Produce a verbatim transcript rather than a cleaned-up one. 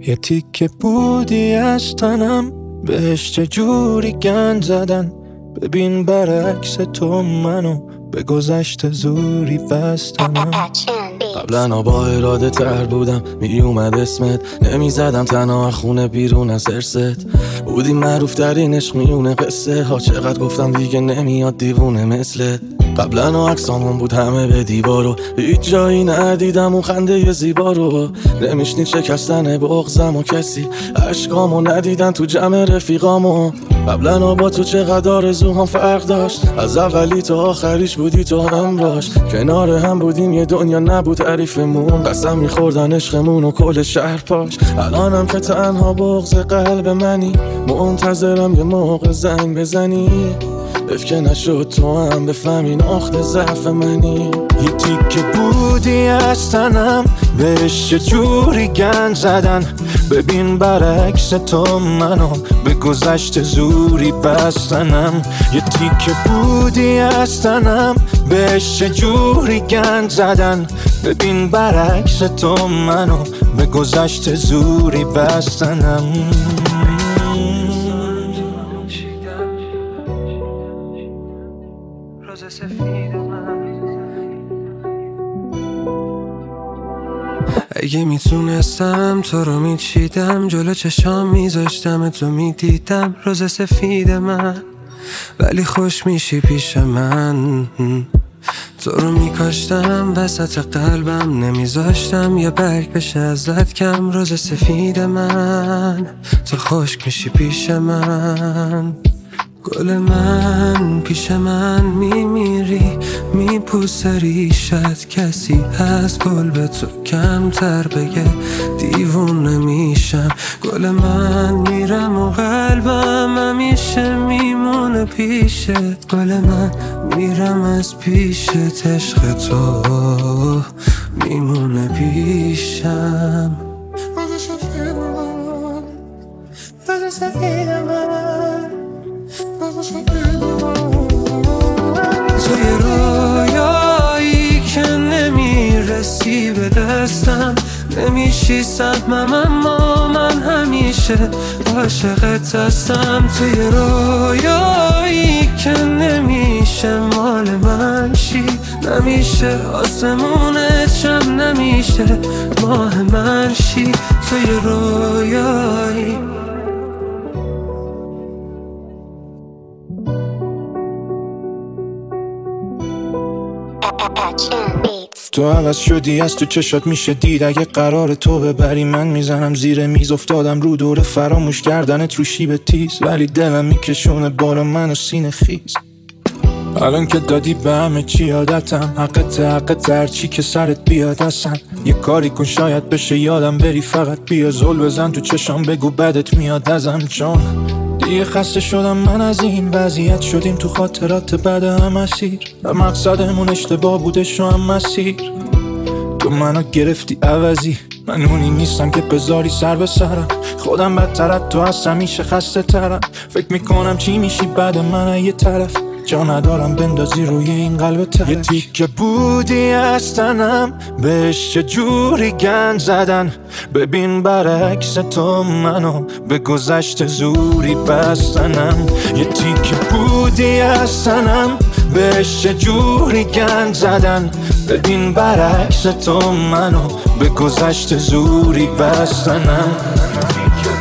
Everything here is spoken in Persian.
یه تیکه بودی از تنم، بهش چجوری گند زدن. ببین برعکس تو منو به گذشت زوری بستنم. قبلا با اراده تر بودم، می اومد اسمت، نمی زدم تنها خونه بیرون از ارست. بودی معروف ترین عشق میونه قصه ها، چقدر گفتم دیگه نمیاد دیوونه مثلت. قبلا عکسامون بود همه به دیوارو، هیچ جایی ندیدم اون خنده زیبا رو. نمیشنید شکستن بغضم و کسی عشقامو ندیدن تو جمع رفیقامو. قبلا با تو چقدر آرزوهام فرق داشت، از اولی تا آخریش بودی تو همراش. کنار هم بودیم یه دنیا نبود تعریفمون، قسم میخوردن عشقمون و کل شهر پاش. الانم که تنها بغض قلب منی، منتظرم یه موقع زنگ بزنی. افکه نشد تو هم بفهمی نقطه ضعف منی. یه تیکه بودی از تنم، بهش چجوری گند زدن. ببین برعکس تو منو به گذشت زوری بستنم. یه تیکه بودی از تنم، بهش چجوری گند زدن. ببین برعکس تو منو به گذشت زوری بستنم. اگه میتونستم تو رو میچیدم، جلو چشام میذاشتم تو میدیدم روز سفید من. ولی خوش میشی پیش من، تو رو میکاشتم وسط قلبم، نمیذاشتم یه برگ بشه ازت کم. روز سفید من، تو خشک میشی پیش من. گل من پیش من میمیری، میپوسه ریشت. کسی از گل به تو کمتر بگه دیوونه میشم. گل من میرم و قلبم همیشه میمونه پیشت. گل من میرم از پیشت، عشق تو میمونه پیشم. روز سفید من، روز سفید من، توی رویایی که نمیرسی به دستم، نمیشی سهمم اما من همیشه عاشقت هستم. توی رویایی که نمیشه مال من شی، نمیشه آسمونت شم، نمیشه ماه من شی. توی رویایی تو عوض شدی، از تو چشات میشه دید. اگه قرار تو ببری من میزنم زیر میز. افتادم رو دور فراموش کردنت رو شیب تیز، ولی دلم میکشونه بالا منو سینه خیز. الان که دادی به همه چی عادتم، حقت حقت هرچی که سرت بیاد اصلا. یه کاری کن شاید بشه یادم بری، فقط بیا زل بزن تو چشام بگو بدت میاد ازم. چون دیگه خسته شدم من از این وضعیت، شدیم تو خاطرات بعد هم اسیر. و مقصدمون اشتباه بوده شو هم مسیر. تو منو گرفتی عوضی، من اونی نیستم که بذاری سر به سرم. خودم بدترت تو از همیشه خسته ترم. فکر میکنم چی میشی بعد من یه طرف، جا ندارم بندازی روی این قلب ترک. یه تیکه بودی از تنم، بهش چجوری گند زدن. ببین برعکس تو منو به گذشت زوری بستنم. یه تیکه بودی از تنم، بهش چجوری گند زدن. ببین برعکس تو منو به گذشت زوری بستنم.